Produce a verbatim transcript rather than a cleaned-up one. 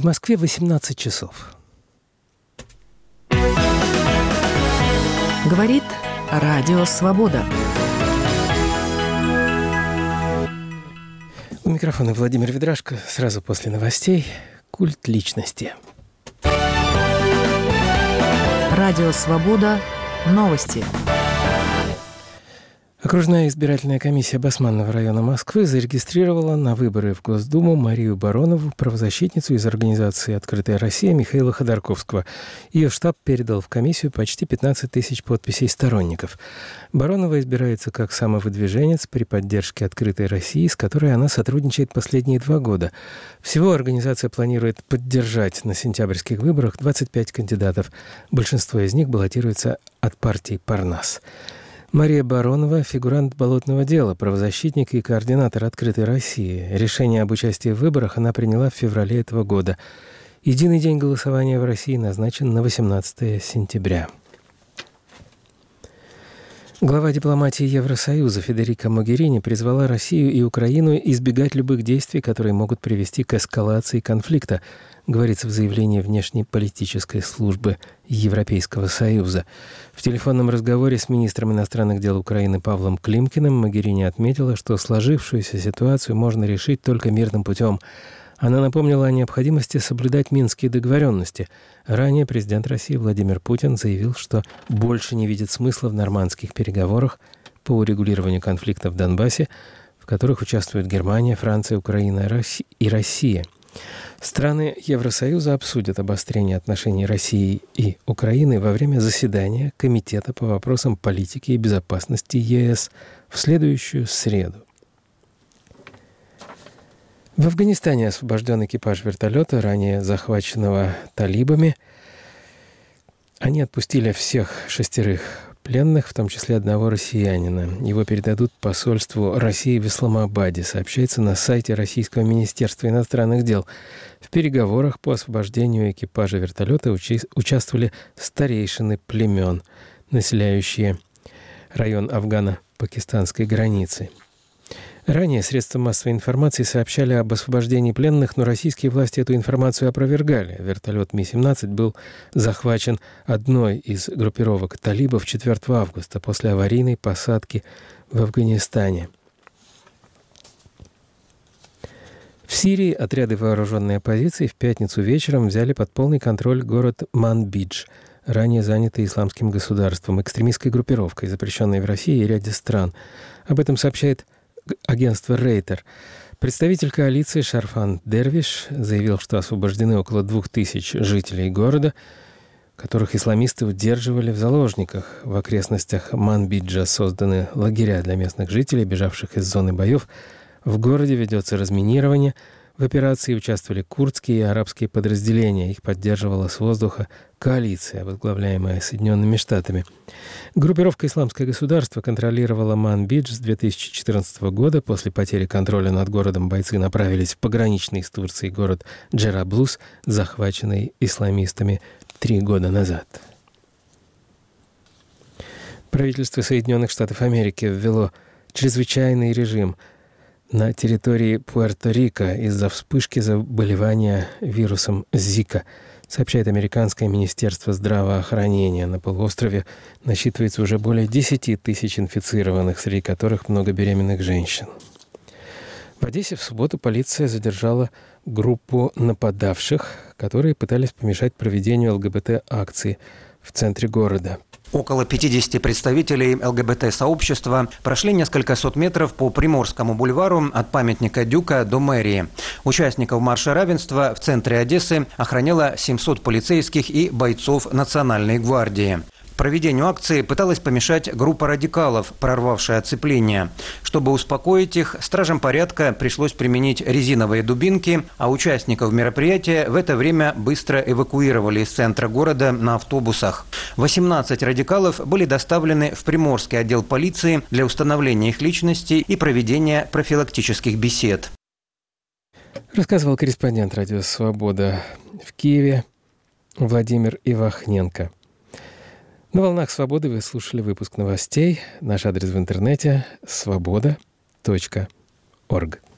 В Москве восемнадцать часов. Говорит Радио Свобода. У микрофона Владимир Ведрашко. Сразу после новостей «Культ личности». Радио Свобода. Новости. Окружная избирательная комиссия Басманного района Москвы зарегистрировала на выборы в Госдуму Марию Баронову, правозащитницу из организации «Открытая Россия» Михаила Ходорковского. Ее штаб передал в комиссию почти пятнадцать тысяч подписей сторонников. Баронова избирается как самовыдвиженец при поддержке «Открытой России», с которой она сотрудничает последние два года. Всего организация планирует поддержать на сентябрьских выборах двадцать пять кандидатов. Большинство из них баллотируются от партии «Парнас». Мария Баронова – фигурант болотного дела, правозащитник и координатор «Открытой России». Решение об участии в выборах она приняла в феврале этого года. Единый день голосования в России назначен на восемнадцатое сентября. Глава дипломатии Евросоюза Федерика Могерини призвала Россию и Украину избегать любых действий, которые могут привести к эскалации конфликта, говорится в заявлении внешнеполитической службы Европейского Союза. В телефонном разговоре с министром иностранных дел Украины Павлом Климкиным Могерини отметила, что сложившуюся ситуацию можно решить только мирным путем. Она напомнила о необходимости соблюдать минские договоренности. Ранее президент России Владимир Путин заявил, что больше не видит смысла в нормандских переговорах по урегулированию конфликта в Донбассе, в которых участвуют Германия, Франция, Украина и Россия. Страны Евросоюза обсудят обострение отношений России и Украины во время заседания Комитета по вопросам политики и безопасности ЕС в следующую среду. В Афганистане освобожден экипаж вертолета, ранее захваченного талибами. Они отпустили всех шестерых пленных, в том числе одного россиянина. Его передадут посольству России в Исламабаде, сообщается на сайте Российского министерства иностранных дел. В переговорах по освобождению экипажа вертолета учи- участвовали старейшины племен, населяющие район афгано-пакистанской границы. Ранее средства массовой информации сообщали об освобождении пленных, но российские власти эту информацию опровергали. Вертолет Ми семнадцать был захвачен одной из группировок талибов четвёртого августа после аварийной посадки в Афганистане. В Сирии отряды вооруженной оппозиции в пятницу вечером взяли под полный контроль город Манбидж, ранее занятый исламским государством, экстремистской группировкой, запрещенной в России и ряде стран. Об этом сообщает агентство Рейтер. Представитель коалиции Шарфан Дервиш заявил, что освобождены около двух тысяч жителей города, которых исламисты удерживали в заложниках. В окрестностях Манбиджа созданы лагеря для местных жителей, бежавших из зоны боев. В городе ведется разминирование. В операции участвовали курдские и арабские подразделения. Их поддерживала с воздуха коалиция, возглавляемая Соединенными Штатами. Группировка «Исламское государство» контролировала Манбидж с две тысячи четырнадцатого года. После потери контроля над городом бойцы направились в пограничный с Турцией город Джераблус, захваченный исламистами три года назад. Правительство Соединенных Штатов Америки ввело чрезвычайный режим на территории Пуэрто-Рико из-за вспышки заболевания вирусом Зика, сообщает Американское министерство здравоохранения. На полуострове насчитывается уже более десять тысяч инфицированных, среди которых много беременных женщин. В Одессе в субботу полиция задержала группу нападавших, которые пытались помешать проведению ЛГБТ-акции в центре города. Около пятидесяти представителей ЛГБТ-сообщества прошли несколько сот метров по Приморскому бульвару от памятника Дюка до мэрии. Участников марша равенства в центре Одессы охраняло семьсот полицейских и бойцов Национальной гвардии. Проведению акции пыталась помешать группа радикалов, прорвавшая оцепление. Чтобы успокоить их, стражам порядка пришлось применить резиновые дубинки, а участников мероприятия в это время быстро эвакуировали из центра города на автобусах. восемнадцать радикалов были доставлены в Приморский отдел полиции для установления их личности и проведения профилактических бесед. Рассказывал корреспондент «Радио Свобода» в Киеве Владимир Ивахненко. На «Волнах Свободы» вы слушали выпуск новостей. Наш адрес в интернете – свобода точка орг.